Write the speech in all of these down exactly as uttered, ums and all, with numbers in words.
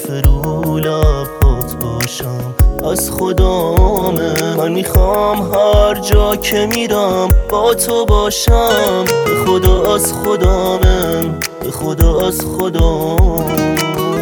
دفعه رو لبات باشم از خدامه. من میخوام هر جا که میرم با تو باشم. به خدا از خدامه، به خدا از خدامه.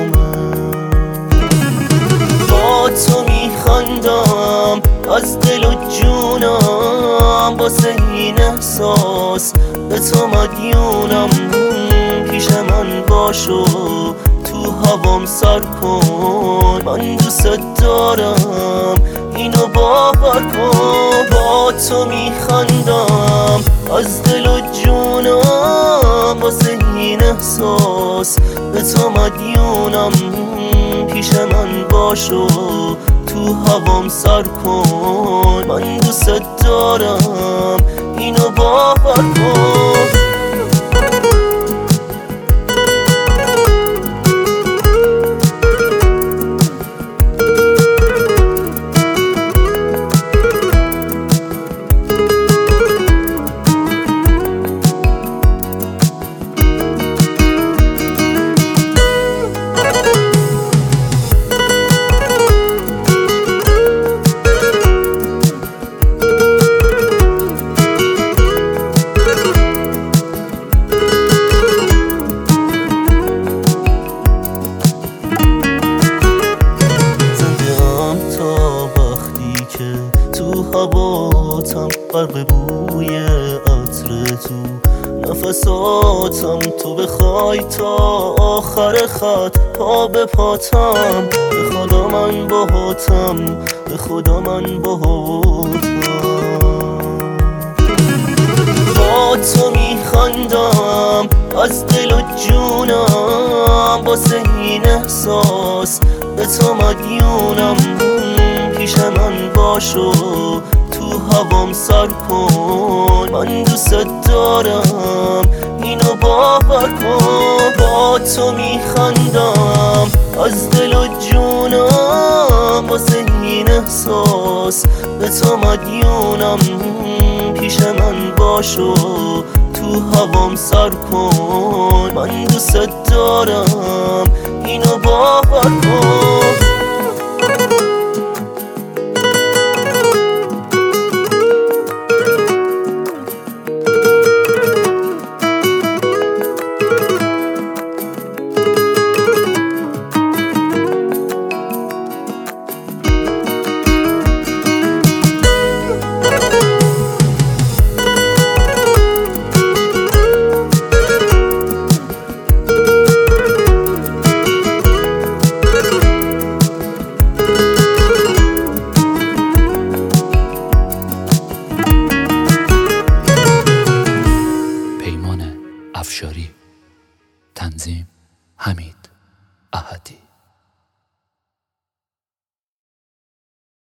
با تو میخندم از دل و جونم، واسه این احساس به تو مدیونم. پیش من باشو تو هوام سر کن، من دوست دارم اینو باور کن. با تو میخندم از دل و جونم، واسه این احساس به تو مدیونم. پیش من باشو تو هوام سر کن، من دوست دارم اینو باور کن. تو هواتم غرق بوی عطر تو، نفساتم تو بخوای تا آخر خط پا به پاتم. به خدا من باهاتم، به خدا من باهاتم. با تو میخندم از دل و جونم، واسه این احساس به تو مدیونم. پیش من باشو تو هوام سر کن، من دوست دارم اینو باور کن. با تو میخندم از دل و جونم، واسه این احساس به تو مدیونم. پیش من باشو تو هوام سر کن، من دوست دارم اینو باور کن.